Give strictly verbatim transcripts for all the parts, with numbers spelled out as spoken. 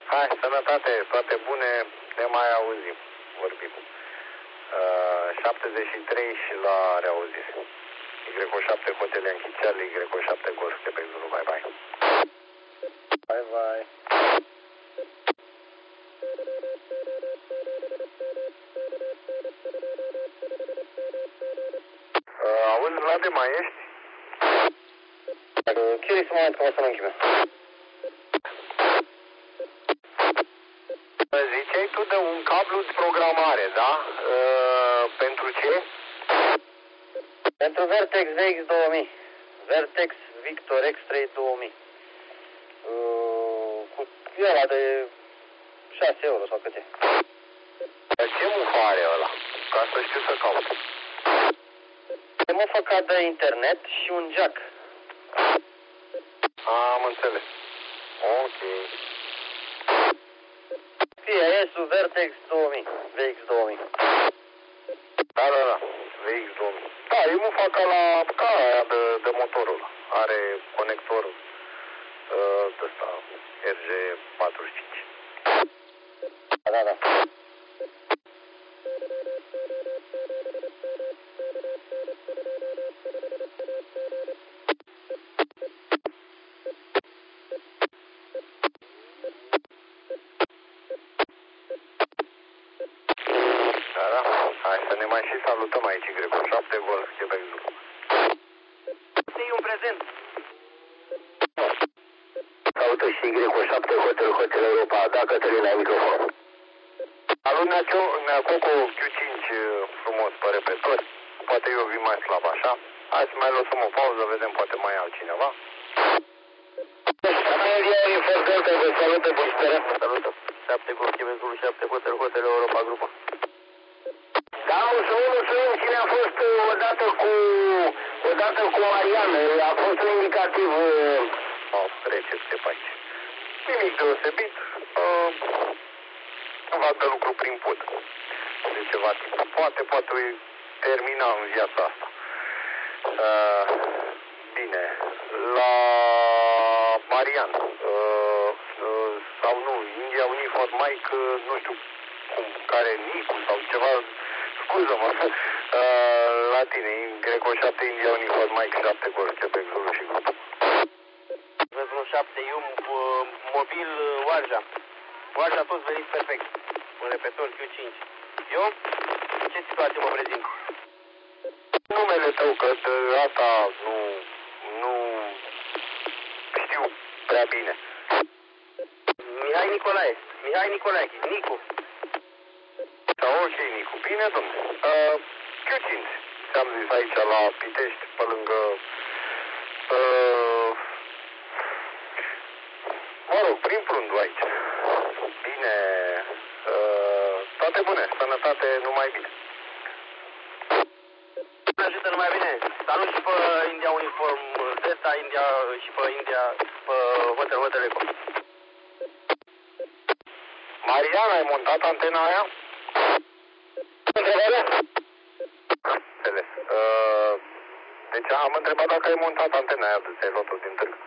Hai, sănătate, toate bune, ne mai auzim, vorbim. Uh, șaptezeci și trei și la reauzire. Y șapte Hotel Yankee Charlie, Y șapte Golf Quebec Zulu, bye bye. Bye bye. Uh, auzi, Vlade, mai ești? Curious moment că mă sună închimea. Ziceai tu de un cablu de programare, da? Uh, pentru ce? Pentru Vertex V X două mii. Vertex Victor X trei două mii. Uh, cu ăla de șase euro sau câte. Ce mufă are ăla? Ca să știu să caut. E mufă ca de internet și un jack. Am înțeles. Ok. P S U Vertex două mii. V X două mii. Da, da, da. V X două mii. Da, e mufa ca la ca aia de, de motorul. Are conector uh, ăsta, R G patruzeci și cinci. Da, da, da. Da, da. Hai să ne mai și salutăm aici, Y șapte Golf Quebec Zulu. E un prezent. Salută și Y șapte Hotel Hotel Europa, da, Cătălin, la microfon. Salut, Neacoco Q cinci frumos pe repetor. Poate eu vin mai slab, așa. Hai să mai lăsăm o pauză, vedem, poate mai e altcineva. Salută, Bușteră. Salută. șapte Golf Quebec Zulu, șapte Hotel Hotel Europa Grupa. Da, mulțumim, mulțumim. Cine a fost odată cu odată cu Marian? A fost un indicativ uh, oh, recepție pe aici. Nimic deosebit. Uh, ceva de lucru prin pod. De ceva timp. Poate, poate termina în viața asta. Uh, bine. La Marian. Uh, uh, sau nu, India Uniform Mike, uh, nu știu cum, care Nicu sau ceva. Scuză-mă, uh, la tine, Greco șapte, India Uniform, Mike șapte, Golf, Quebec, Zulu și grup. Vezul șapte, Ium, mobil, Oarja. Oarja, toți veniți perfect. Un repetor Q cinci. Eu? Ce situație mă prezint? Numele tău, că de asta nu, nu știu prea bine. Mihai Nicolae. Mihai Nicolae. Nicu. Da, ok, Nicu. Bine, domnule. Uh, Q cinci. Ți-am zis aici la Pitești, pe lângă... Uh, mă rog, prin Prundu aici. Bine. Uh, toate bune. Sănătate, numai bine. Ne ajută numai bine. Salut și pe India Uniform Delta, India și pe India, pe Hotel Hotel Eco. Marian, ai montat antena aia? Întrebarea? Înțeles. Uh, deci am întrebat dacă ai montat antena aia de ți-ai luat-o din târg.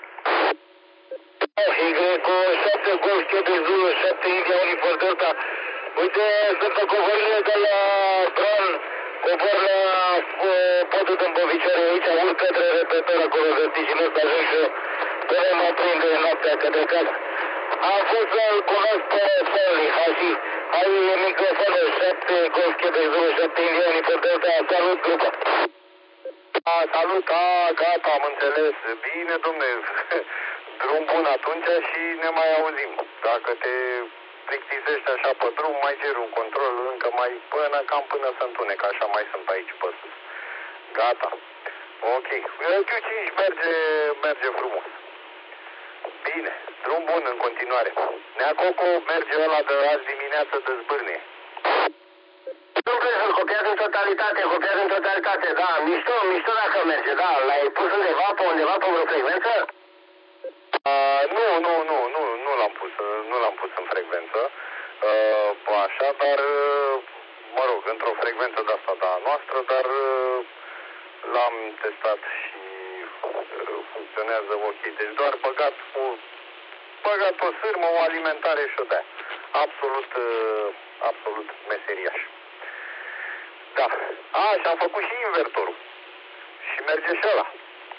Y șapte Golf Quebec Zulu, șapte India Uniform Delta. Uite, sunt pe covorile de la Bran, cobor la uh, podul de îmbovicioare aici, urc către repetor acolo vertiginos, ajung și eu. Până mă prinde noaptea către casă. Am fost să-l cunosc pe Stanley, Hasi. Hai microfonul șapte Golf Quebec Zulu, șapte India Uniform Delta, salut grupa. A, salut, a, gata, am înțeles. Bine, domne, drum bun atunci și ne mai auzim. Dacă te plictisești așa pe drum, mai cer un control încă mai până, cam până să întunec, așa mai sunt pe aici pe sus. Gata. Ok. Q cinci merge, merge frumos. Bine, drum bun în continuare. Neacoco merge ăla de azi dimineață de zbârnie. Nu crezi, copiază în totalitate, copiază în totalitate, da, mișto, mișto dacă merge, da, l-ai pus undeva pe undeva pe vreo frecvență? Uh, nu, nu, nu, nu, nu l-am pus, nu l-am pus în frecvență, uh, așa, dar, uh, mă rog, într-o frecvență de asta, da, noastră, dar uh, l-am testat și uh, funcționează ok, deci doar băgat cu băgat o sârmă, o alimentare și o de-aia. Absolut, absolut meseriaș. Da. A, și am făcut și invertorul. Și merge și ăla.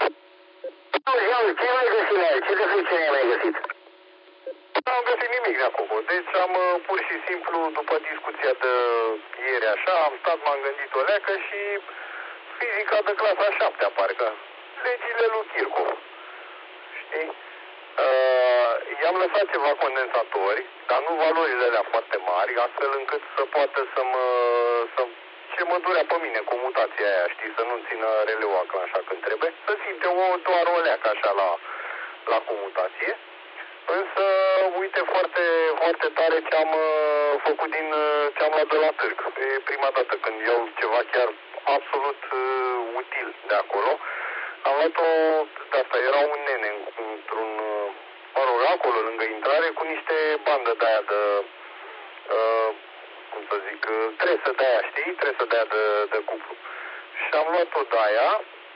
Ce mai găsit la el? Ce de ce ai mai găsit? Nu am găsit nimic de acolo. Deci am pur și simplu, după discuția de ieri așa, am stat, m-am gândit o leacă și fizica de clasa a șaptea, parcă. Legile lui Kirchhoff. Știi? Uh, i-am lăsat ceva condensatori, dar nu valorile alea foarte mari, astfel încât să poată să mă... Să, ce mă durea pe mine cu mutația aia, știi, să nu-mi țină releu așa când trebuie, să simte o, doar o leacă așa la, la comutație. Însă, uite foarte, foarte tare ce am uh, făcut din uh, ce am luat de la târg. E prima dată când iau ceva chiar absolut uh, util de acolo. Am luat-o, de asta era un nene într-un, uh, mă rog, acolo lângă intrare cu niște bandă de aia de, uh, cum să zic, uh, tresă de aia, știi? Tresă de aia de, de cuplu. Și am luat-o de aia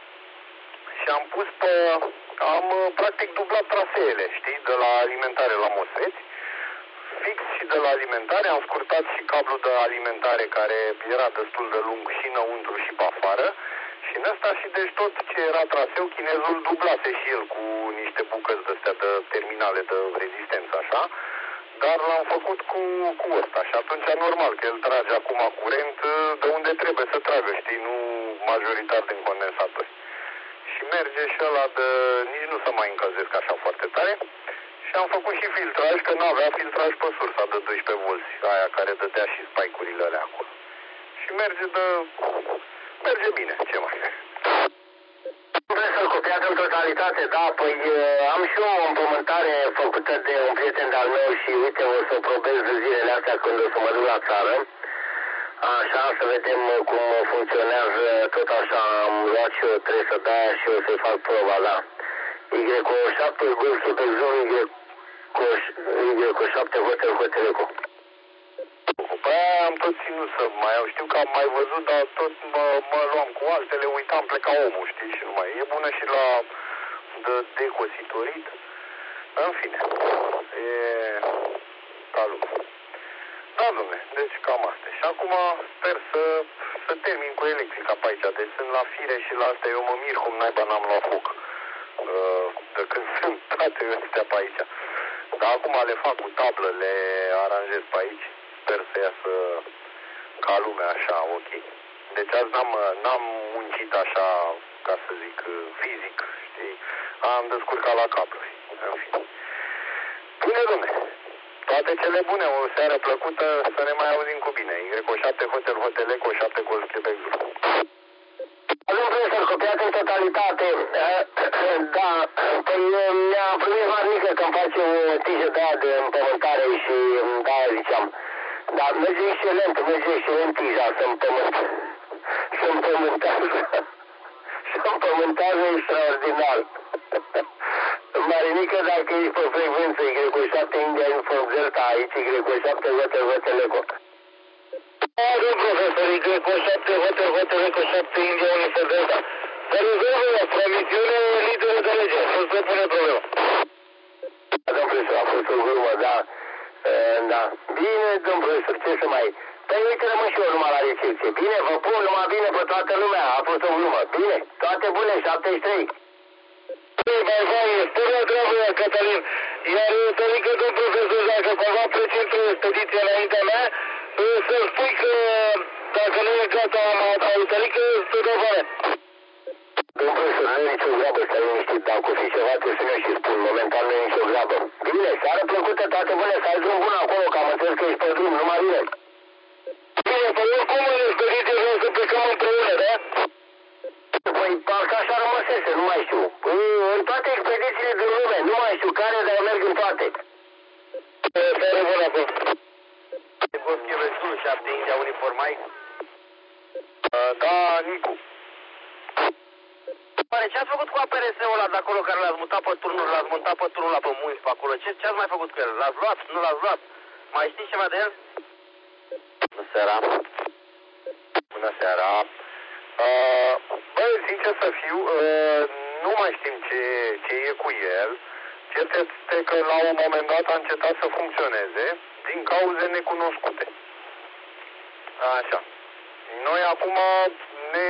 și am pus pe... Am practic dublat traseele, știi, de la alimentare la mosfeți. Fix și de la alimentare am scurtat și cablul de alimentare care era destul de lung și înăuntru și pe afară. Și în ăsta și deci tot ce era traseu, chinezul dublase și el cu niște bucăți de-astea de terminale de rezistență, așa. Dar l-am făcut cu, cu ăsta și atunci normal că el trage acum curent de unde trebuie să tragă, știi, nu majoritar din condensatori. Și merge și ăla de... nici nu să mai încălzesc așa foarte tare. Și am făcut și filtraj, că nu avea filtraj pe sursa de doisprezece volți, aia care dădea și spike-urile alea acolo. Și merge de... merge bine, ce mai e. Vrei să-l copiat în totalitate? Da, păi am și eu o împământare făcută de un prieten de-al meu și uite, o să probez zilele astea când o să mă duc la țară. Așa, să vedem cum funcționează, tot așa am luat și eu tresă de aia și o să-i fac proba, da. Y cu șapte gulsul pe zon, Y cu șapte hotel hoteleco. Pe aia am tot ținut să mai au, știu că am mai văzut, dar tot mă, mă luam cu altele, uitam, pleca omul, știi, și nu mai e bună și la de decositorit. În fine, e talut. Da, dom'le, deci cam asta. Și acum sper să, să termin cu electrica pe aici. Deci sunt la fire și la astea. Eu mă mir cum naiba n-am luat foc uh, de când sunt toate astea pe aici. Dar acum le fac cu tablă, le aranjez pe aici. Sper să iasă ca lumea așa, ok. Deci azi n-am, n-am muncit așa, ca să zic, fizic, știi. Am descurcat la cabluri. În fine. Bine, dom'le. Toate cele bune, o seară plăcută, să ne mai auzim cu bine. Y șapte Hotel Hotel Eco șapte Golf Quebec Zulu. Nu vreau să-l copiat în totalitate. Da, păi mi-a primit varnică că-mi face o tijă de aia de împământare și de-aia ziceam. Dar merge excelent, merge excelent tija să împământ. Să împământează. Și împământează extraordinar. Marinică, dacă ești pe frecvență, Y cu șapte India Info Delta, aici Y cu șapte Hotel Hotel Eco. Da, domn profesor, Y cu șapte Hotel Hotel Eco șapte India Info Delta. Să rezolvă la promisiune lideră de lege, să-ți propune problema. Da, domn profesor, a fost o glumă, da. Da. Bine, domn profesor, ce să mai... Păi uite, rămân și eu numai la recepție. Bine, vă pun numai bine pe toată lumea, a fost o glumă. Bine, toate bune, șaptezeci și trei. Mai vai, spune o treabă, Cătălin, iar tărică, domn profesor, dacă cumva pleci într-o expediție înaintea mea, să spui că dacă nu e gata autorică, te dă vare. Domn profesor, nu e nicio grabă, stai liniștit, dacă o fi ceva, trebuie să ne și spun, momentan nu e nicio grabă. Bine, seară plăcută, toate bune, să ai drum bun acolo, că am înțeles că ești pe drum, numai bine. Bine, păi oricum în expediție vreau să plecăm împreună, da? Păi, parcă așa rămăsese, nu mai știu. În toate expedițiile din lume, nu mai știu care, dar merg în toate. Seară bună acolo. Golf Quebec Zulu șapte India Uniformai. Da, Nicu. Oare ce ați făcut cu A P R S-ul ăla de acolo care l-ați mutat pe turnul, l-ați montat pe turnul la pe munți pe acolo? Ce, ce ați mai făcut cu el? L-ați luat? Nu l-ați luat? Mai știți ceva de el? Bună seara. Bună seara. Uh, bă, sincer să fiu, uh, nu mai știm ce, ce e cu el. Cert este că la un moment dat a încetat să funcționeze din cauze necunoscute. Așa. Noi acum ne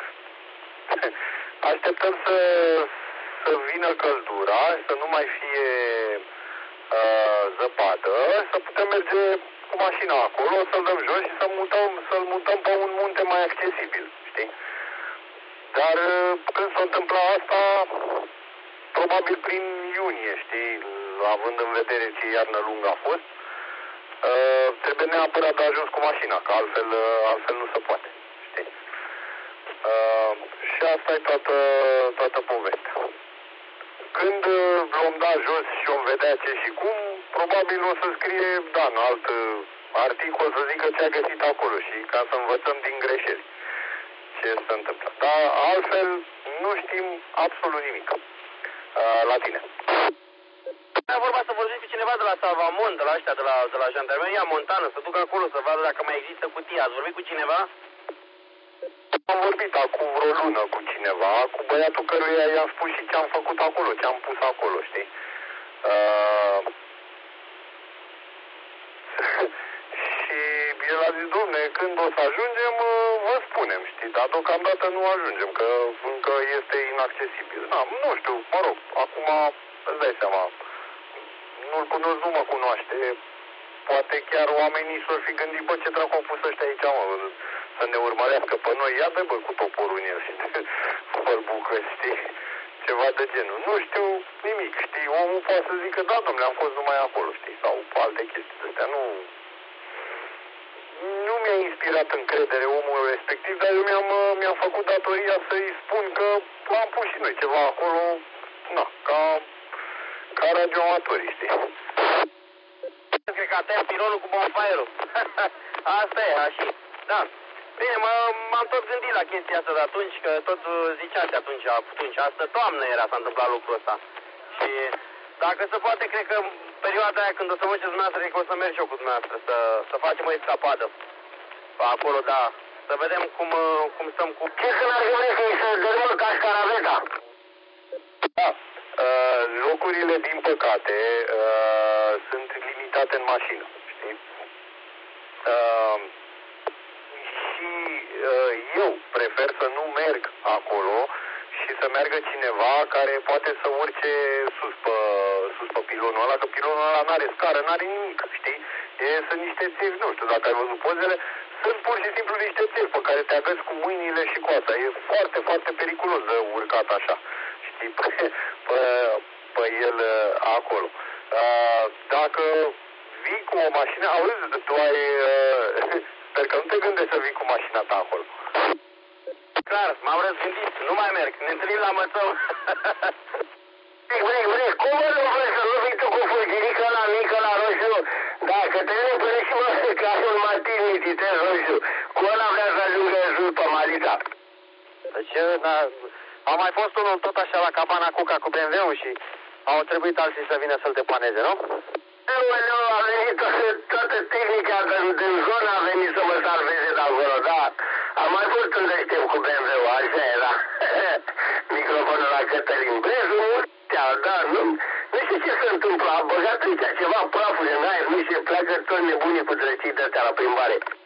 așteptăm să, să vină căldura, să nu mai fie uh, zăpadă, să putem merge cu mașina acolo, să-l dăm jos și să mutăm, să-l mutăm pe un munte mai accesibil, știi? Dar când s-a întâmplat asta, probabil prin iunie, știi, având în vedere ce iarnă lungă a fost, uh, trebuie neapărat de ajuns cu mașina, că altfel, uh, altfel nu se poate, știi? Uh, și asta e toată, toată povestea. Când uh, vom da jos și vom vedea ce și cum, probabil o să scrie, da, în alt uh, articol să zică ce a găsit acolo și ca să învățăm din greșeli ce se întâmplă. Dar altfel nu știm absolut nimic. Uh, la tine. Am vorba să vorbim cu cineva de la Salvamont, de la ăștia, de la, de la Jandarmeria Montană, să ducă acolo să vadă dacă mai există cutia. Ați vorbit cu cineva? Am vorbit acum vreo lună cu cineva, cu băiatul căruia i-am spus și ce am făcut acolo, ce am pus acolo, știi? Uh... și el a zis, domne, când o să ajungem, vă spunem, știi? Dar deocamdată nu ajungem, că încă este inaccesibil. Da, nu știu, mă rog, acum îți dai seama, nu-l cunosc, nu mă cunoaște. Poate chiar oamenii s-or fi gândit, bă, ce dracu au pus ăștia aici, mă, să ne urmărească pe noi, ia de bă cu toporul în el și fărbucă, știi, ceva de genul. Nu știu nimic, știi, omul poate să zică, da, domnule, am fost numai acolo, știi, sau alte chestii de astea, nu... Nu mi-a inspirat încredere omul respectiv, dar eu mi-am, mi-am făcut datoria să-i spun că am pus și noi ceva acolo, na, ca, ca radioamatorii, știi. Cred că a tăiat pilonul cu bonfire-ul. Asta e, așa. Da. Bine, m-am tot gândit la chestia asta de atunci, că tot ziceați atunci, atunci, asta toamnă era, s-a întâmplat lucrul ăsta. Și dacă se poate, cred că în perioada aia când o să mergeți dumneavoastră, cred că o să merg și eu cu dumneavoastră, să, să facem o escapadă. Acolo, da. Să vedem cum, cum stăm cu... Ce să mergem noi să dărâmă cascaraveta? Da. Uh, locurile, din păcate, uh, sunt limitate în mașină, știi? Uh, și uh, eu prefer să nu merg acolo și să meargă cineva care poate să urce sus pe, sus pe pilonul ăla, că pilonul ăla n-are scară, n-are nimic, știi? E, sunt niște țevi, nu știu dacă ai văzut pozele, sunt pur și simplu niște țevi pe care te agăți cu mâinile și cu asta. E foarte, foarte periculos de urcat așa, știi, pe, pe, pe el acolo. Dacă vii cu o mașină, auzi, tu ai... Sper că nu te gândești să vii cu mașina ta acolo. Clar, m-am răzgândit, nu mai merg, ne întâlnim la Mățău. Vrei, vrei, cum mă nu vrei să nu vii tu cu fulgirica la mică, la roșu? Dacă te vine până și mă că ai un Martinity, te roșu, cu ăla vrea să ajungă sus pe Malita. Deci, da, a mai fost unul tot așa la cabana Cuca cu B M W-ul și au trebuit alții să vină să-l depaneze, nu? Aoleu, a venit toată, toată tehnica din, din zonă, a venit să mă salveze de acolo, da. Am mai fost un deștept cu B M W-ul, așa era. Microfonul la Cătălin Brezu, da, nu, nu știu ce se întâmplă, a băgat aici ceva prafuri în aer, nu știu, pleacă toți nebunii cu drăcii de-astea la plimbare.